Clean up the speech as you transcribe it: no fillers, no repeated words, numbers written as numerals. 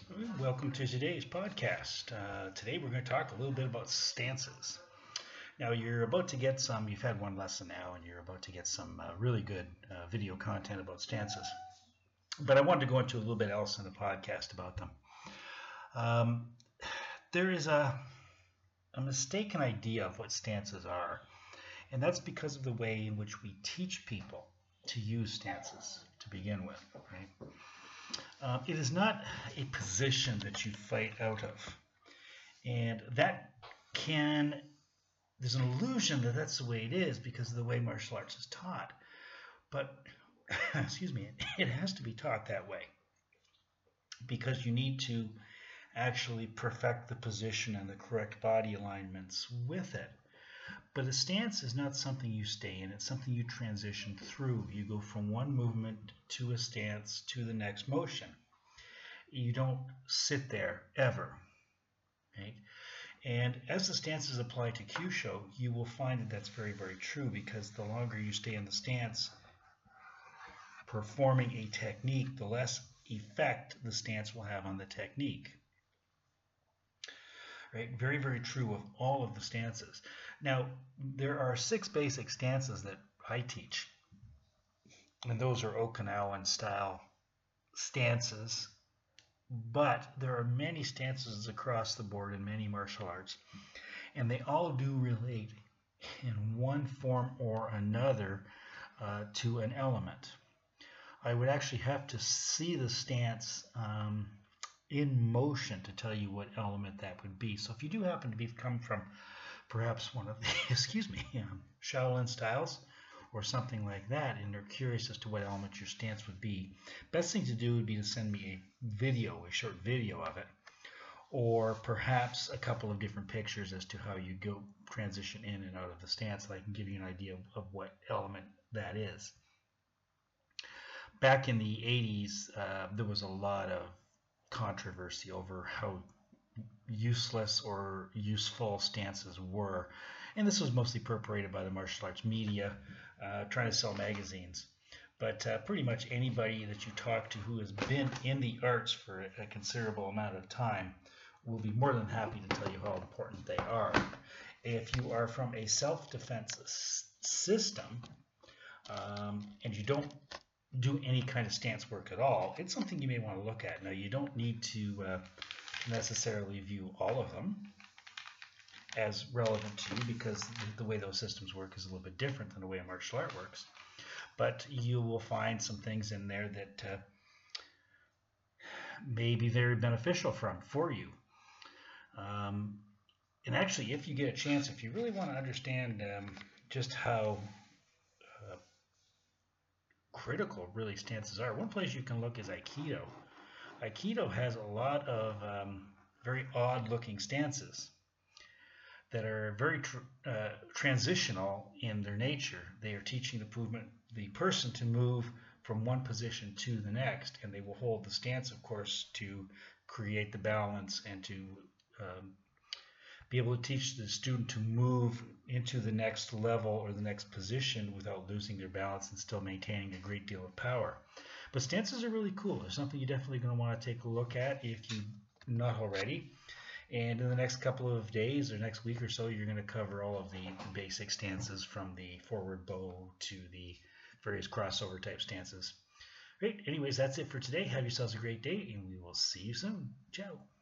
Welcome to today's podcast. Today we're going to talk a little bit about stances. Now you're about to get you've had one lesson now and you're about to get some really good video content about stances. But I wanted to go into a little bit else in the podcast about them. There is a mistaken idea of what stances are, and that's because of the way in which we teach people to use stances to begin with, right? It is not a position that you fight out of. And there's an illusion that that's the way it is because of the way martial arts is taught. But, excuse me, it has to be taught that way because you need to actually perfect the position and the correct body alignments with it. But a stance is not something you stay in. It's something you transition through. You go from one movement to a stance to the next motion. You don't sit there ever, right? And as the stances apply to Kyusho, you will find that that's very, very true because the longer you stay in the stance performing a technique, the less effect the stance will have on the technique. Right? Very, very true of all of the stances. Now, there are 6 basic stances that I teach, and those are Okinawan style stances, but there are many stances across the board in many martial arts, and they all do relate in one form or another to an element. I would actually have to see the stance in motion to tell you what element that would be. So if you do happen to come from perhaps one of the Shaolin styles or something like that and are curious as to what element your stance would be, best thing to do would be to send me a short video of it, or perhaps a couple of different pictures as to how you go transition in and out of the stance so I can give you an idea of what element that is. Back in the 80s, there was a lot of controversy over how useless or useful stances were, and this was mostly perpetrated by the martial arts media trying to sell magazines. But pretty much anybody that you talk to who has been in the arts for a considerable amount of time will be more than happy to tell you how important they are. If you are from a self-defense system and you don't do any kind of stance work at all, it's something you may want to look at. Now, you don't need to necessarily view all of them as relevant to you because the way those systems work is a little bit different than the way a martial art works. But you will find some things in there that may be very beneficial for you. And actually, if you get a chance, if you really want to understand just how critical really stances are, one place you can look is Aikido. Aikido has a lot of very odd looking stances that are very transitional in their nature. They are teaching the person to move from one position to the next, and they will hold the stance, of course, to create the balance and to be able to teach the student to move into the next level or the next position without losing their balance and still maintaining a great deal of power. But stances are really cool. They're something you're definitely going to want to take a look at if you're not already. And in the next couple of days or next week or so, you're going to cover all of the basic stances from the forward bow to the various crossover type stances. Great. Anyways, that's it for today. Have yourselves a great day, and we will see you soon. Ciao.